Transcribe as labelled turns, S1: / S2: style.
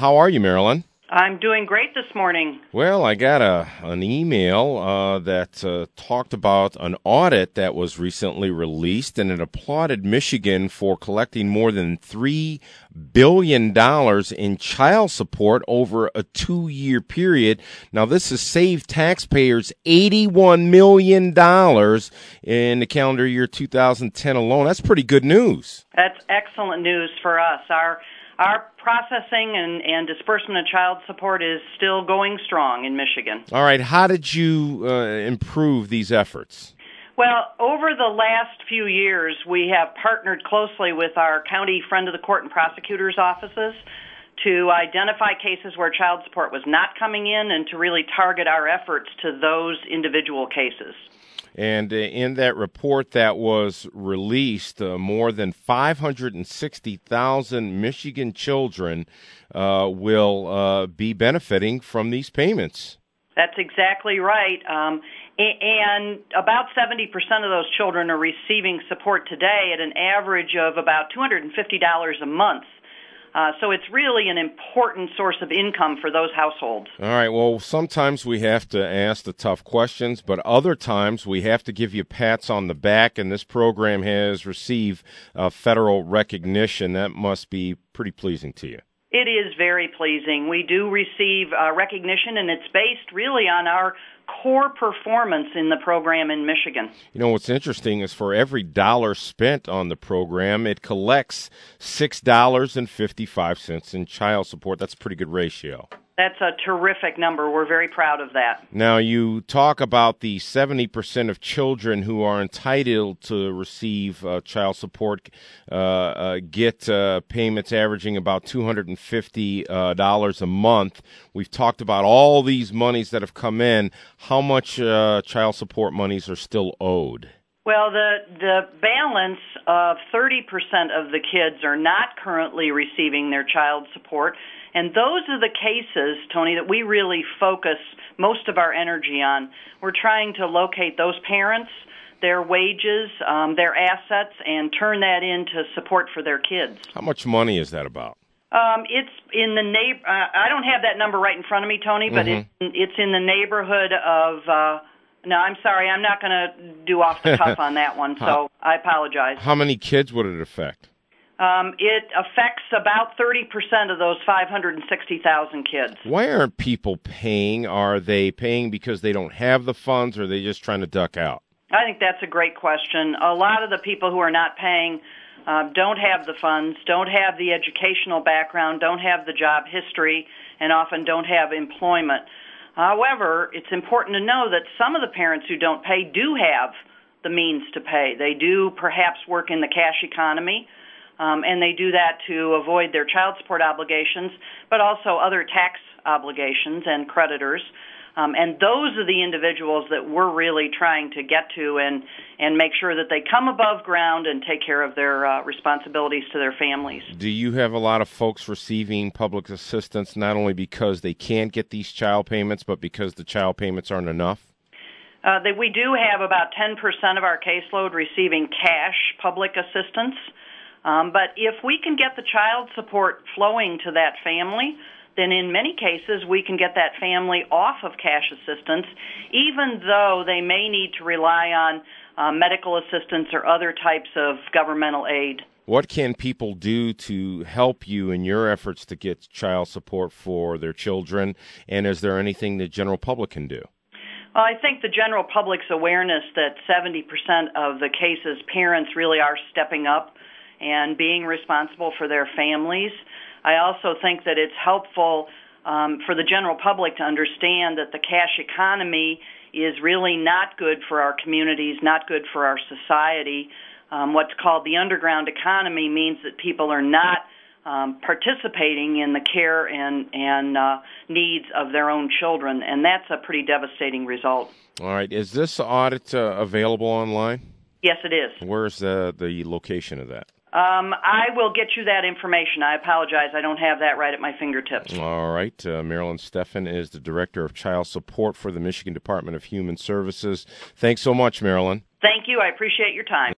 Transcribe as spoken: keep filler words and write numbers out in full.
S1: How are you, Marilyn?
S2: I'm doing great this morning.
S1: Well, I got a an email uh, that uh, talked about an audit that was recently released, and it applauded Michigan for collecting more than three billion dollars in child support over a two-year period. Now, this has saved taxpayers eighty-one million dollars in the calendar year two thousand ten alone. That's pretty good news.
S2: That's excellent news for us. Our Our processing and, and disbursement of child support is still going strong in Michigan.
S1: All right. How did you uh, improve these efforts?
S2: Well, over the last few years, we have partnered closely with our county friend of the court and prosecutors' offices to identify cases where child support was not coming in and to really target our efforts to those individual cases.
S1: And uh, in that report that was released, uh, more than five hundred sixty thousand Michigan children uh, will uh, be benefiting from these payments.
S2: That's exactly right. Um, and about seventy percent of those children are receiving support today at an average of about two hundred fifty dollars a month. Uh, so it's really an important source of income for those households.
S1: All right. Well, sometimes we have to ask the tough questions, but other times we have to give you pats on the back, and this program has received uh, federal recognition. That must be pretty pleasing to you.
S2: It is very pleasing. We do receive uh, recognition, and it's based really on our core performance in the program in Michigan.
S1: You know, what's interesting is for every dollar spent on the program, it collects six dollars and fifty-five cents in child support. That's a pretty good ratio.
S2: That's a terrific number. We're very proud of that.
S1: Now, you talk about the seventy percent of children who are entitled to receive uh, child support uh, uh, get uh, payments averaging about two hundred fifty dollars uh, a month. We've talked about all these monies that have come in. How much uh, child support monies are still owed?
S2: Well, the the balance of thirty percent of the kids are not currently receiving their child support. And those are the cases, Tony, that we really focus most of our energy on. We're trying to locate those parents, their wages, um, their assets, and turn that into support for their kids.
S1: How much money is that about?
S2: Um, it's in the neighbor. Uh, I don't have that number right in front of me, Tony, but mm-hmm. it's, it's in the neighborhood of. Uh, no, I'm sorry, I'm not going to do off the cuff on that one, so I apologize.
S1: How many kids would it affect?
S2: Um, it affects about thirty percent of those five hundred sixty thousand kids.
S1: Why aren't people paying? Are they paying because they don't have the funds, or are they just trying to duck out?
S2: I think that's a great question. A lot of the people who are not paying uh, don't have the funds, don't have the educational background, don't have the job history, and often don't have employment. However, it's important to know that some of the parents who don't pay do have the means to pay. They do perhaps work in the cash economy. Um, and they do that to avoid their child support obligations, but also other tax obligations and creditors. Um, and those are the individuals that we're really trying to get to and, and make sure that they come above ground and take care of their uh, responsibilities to their families.
S1: Do you have a lot of folks receiving public assistance not only because they can't get these child payments, but because the child payments aren't enough?
S2: Uh, that we do have about ten percent of our caseload receiving cash public assistance. Um, but if we can get the child support flowing to that family, then in many cases we can get that family off of cash assistance, even though they may need to rely on uh, medical assistance or other types of governmental aid.
S1: What can people do to help you in your efforts to get child support for their children, and is there anything the general public can do?
S2: Well, I think the general public's awareness that seventy percent of the cases parents really are stepping up and being responsible for their families. I also think that it's helpful um, for the general public to understand that the cash economy is really not good for our communities, not good for our society. Um, what's called the underground economy means that people are not um, participating in the care and, and uh, needs of their own children, and that's a pretty devastating result.
S1: All right. Is this audit uh, available online?
S2: Yes, it is.
S1: Where's uh, the location of that?
S2: Um, I will get you that information. I apologize. I don't have that right at my fingertips.
S1: All right. Uh, Marilyn Steffen is the Director of Child Support for the Michigan Department of Human Services. Thanks so much, Marilyn.
S2: Thank you. I appreciate your time.